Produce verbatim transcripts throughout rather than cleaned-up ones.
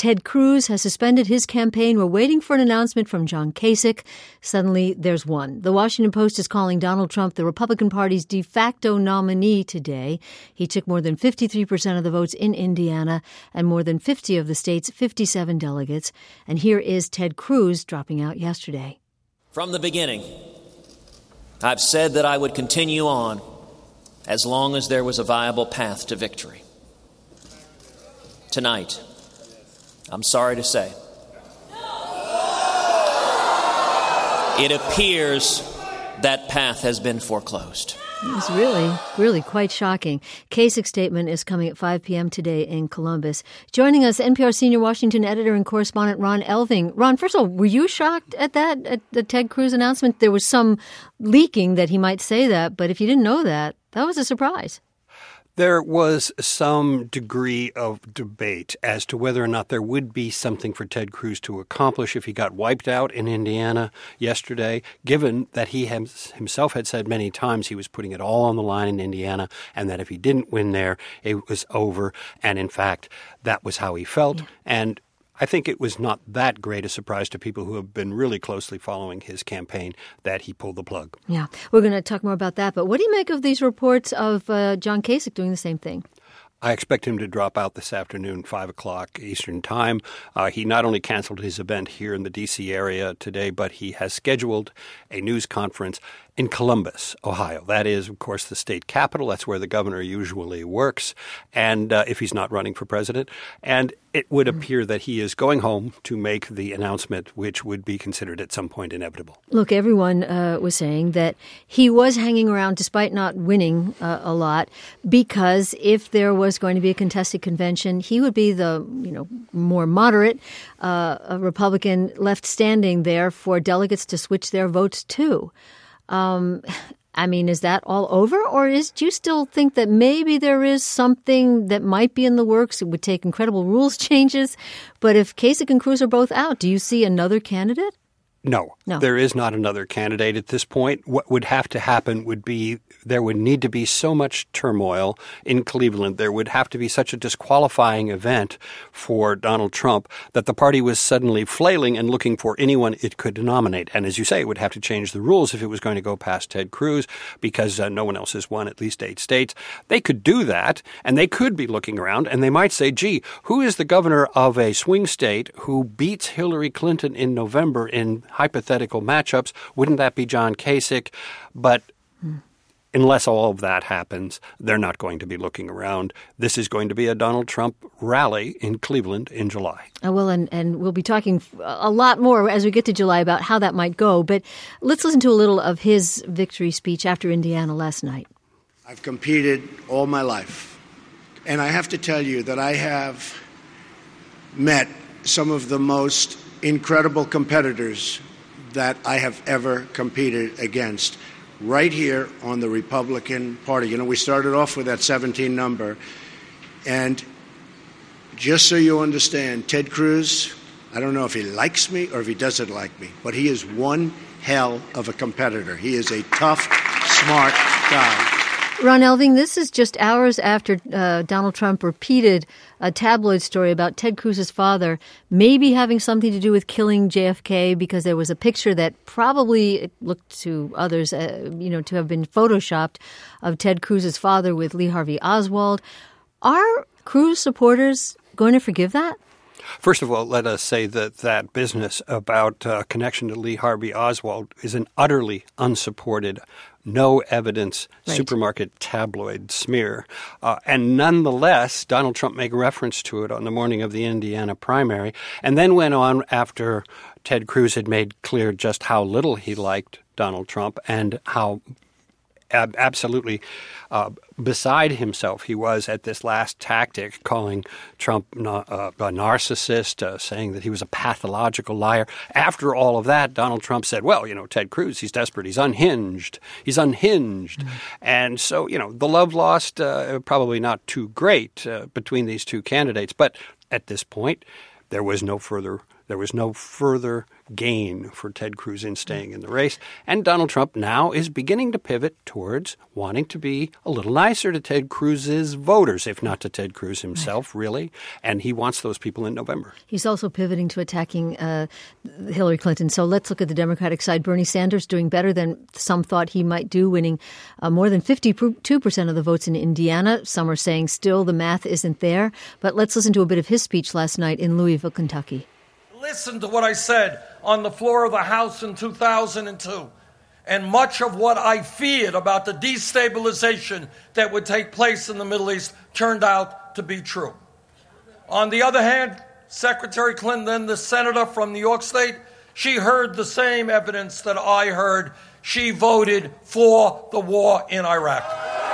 Ted Cruz has suspended his campaign. We're waiting for an announcement from John Kasich. Suddenly, there's one. The Washington Post is calling Donald Trump the Republican Party's de facto nominee today. He took more than fifty-three percent of the votes in Indiana and more than fifty of the state's fifty-seven delegates. And here is Ted Cruz dropping out yesterday. From the beginning, I've said that I would continue on as long as there was a viable path to victory. Tonight, I'm sorry to say, it appears that path has been foreclosed. It's really, really quite shocking. Kasich's statement is coming at five p.m. today in Columbus. Joining us, N P R senior Washington editor and correspondent Ron Elving. Ron, first of all, were you shocked at that, at the Ted Cruz announcement? There was some leaking that he might say that, but if you didn't know that, that was a surprise. There was some degree of debate as to whether or not there would be something for Ted Cruz to accomplish if he got wiped out in Indiana yesterday, given that he himself had said many times he was putting it all on the line in Indiana and that if he didn't win there, it was over. And in fact, that was how he felt. Yeah. And I think it was not that great a surprise to people who have been really closely following his campaign that he pulled the plug. Yeah, we're going to talk more about that. But what do you make of these reports of uh, John Kasich doing the same thing? I expect him to drop out this afternoon, five o'clock Eastern Time. Uh, he not only canceled his event here in the D C area today, but he has scheduled a news conference in Columbus, Ohio. That is, of course, the state capital. That's where the governor usually works, and uh, if he's not running for president. And it would appear that he is going home to make the announcement, which would be considered at some point inevitable. Look, everyone uh, was saying that he was hanging around despite not winning uh, a lot, because if there was going to be a contested convention, he would be the, you know, more moderate uh, a Republican left standing there for delegates to switch their votes to. Um, I mean, is that all over, or is do you still think that maybe there is something that might be in the works? It would take incredible rules changes. But if Kasich and Cruz are both out, do you see another candidate? No, no, there is not another candidate at this point. What would have to happen would be there would need to be so much turmoil in Cleveland. There would have to be such a disqualifying event for Donald Trump that the party was suddenly flailing and looking for anyone it could nominate. And as you say, it would have to change the rules if it was going to go past Ted Cruz, because uh, no one else has won at least eight states. They could do that, and they could be looking around, and they might say, gee, who is the governor of a swing state who beats Hillary Clinton in November in hypothetical matchups? Wouldn't that be John Kasich? But hmm. unless all of that happens, they're not going to be looking around. This is going to be a Donald Trump rally in Cleveland in July. Uh, well, and, and we'll be talking a lot more as we get to July about how that might go. But let's listen to a little of his victory speech after Indiana last night. I've competed all my life, and I have to tell you that I have met some of the most incredible competitors that I have ever competed against right here on the Republican Party. You know, we started off with that seventeen number. And just so you understand, Ted Cruz, I don't know if he likes me or if he doesn't like me, but he is one hell of a competitor. He is a tough, smart guy. Ron Elving, this is just hours after uh, Donald Trump repeated a tabloid story about Ted Cruz's father maybe having something to do with killing J F K, because there was a picture that probably looked to others, uh, you know, to have been photoshopped of Ted Cruz's father with Lee Harvey Oswald. Are Cruz supporters going to forgive that? First of all, let us say that that business about uh, connection to Lee Harvey Oswald is an utterly unsupported, no evidence, right. supermarket tabloid smear. Uh, and nonetheless, Donald Trump made reference to it on the morning of the Indiana primary, and then went on after Ted Cruz had made clear just how little he liked Donald Trump and how ab- absolutely uh, beside himself he was at this last tactic, calling Trump na- uh, a narcissist, uh, saying that he was a pathological liar. After all of that, Donald Trump said, well, you know, Ted Cruz, he's desperate. He's unhinged. He's unhinged. Mm-hmm. And so, you know, the love lost uh, probably not too great uh, between these two candidates. But at this point, there was no further There was no further gain for Ted Cruz in staying in the race. And Donald Trump now is beginning to pivot towards wanting to be a little nicer to Ted Cruz's voters, if not to Ted Cruz himself, really. And he wants those people in November. He's also pivoting to attacking uh, Hillary Clinton. So let's look at the Democratic side. Bernie Sanders doing better than some thought he might do, winning uh, more than fifty-two percent of the votes in Indiana. Some are saying still the math isn't there. But let's listen to a bit of his speech last night in Louisville, Kentucky. Listen to what I said on the floor of the House in two thousand two. And much of what I feared about the destabilization that would take place in the Middle East turned out to be true. On the other hand, Secretary Clinton, the senator from New York State, she heard the same evidence that I heard. She voted for the war in Iraq.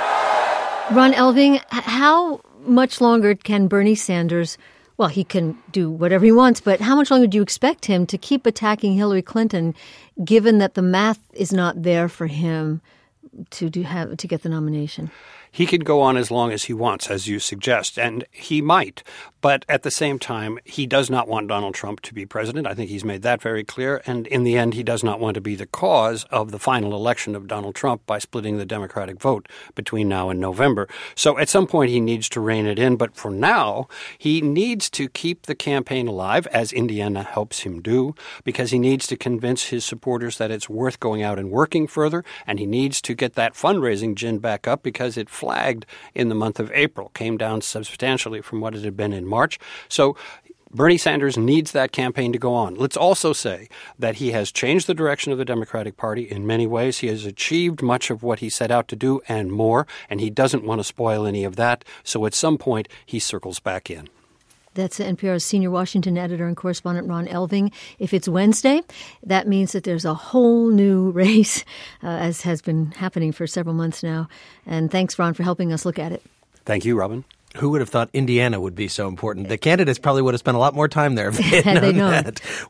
Ron Elving, how much longer can Bernie Sanders, well, he can do whatever he wants, but how much longer do you expect him to keep attacking Hillary Clinton, given that the math is not there for him to do have to get the nomination? He could go on as long as he wants, as you suggest, and he might. But at the same time, he does not want Donald Trump to be president. I think he's made that very clear. And in the end, he does not want to be the cause of the final election of Donald Trump by splitting the Democratic vote between now and November. So at some point, he needs to rein it in. But for now, he needs to keep the campaign alive, as Indiana helps him do, because he needs to convince his supporters that it's worth going out and working further. And he needs to get that fundraising gin back up because it flagged in the month of April, came down substantially from what it had been in March. So Bernie Sanders needs that campaign to go on. Let's also say that he has changed the direction of the Democratic Party in many ways. He has achieved much of what he set out to do and more, and he doesn't want to spoil any of that. So at some point, he circles back in. That's N P R's senior Washington editor and correspondent Ron Elving. If it's Wednesday, that means that there's a whole new race, uh, as has been happening for several months now. And thanks, Ron, for helping us look at it. Thank you, Robin. Who would have thought Indiana would be so important? The candidates probably would have spent a lot more time there if they had, had known, they known that.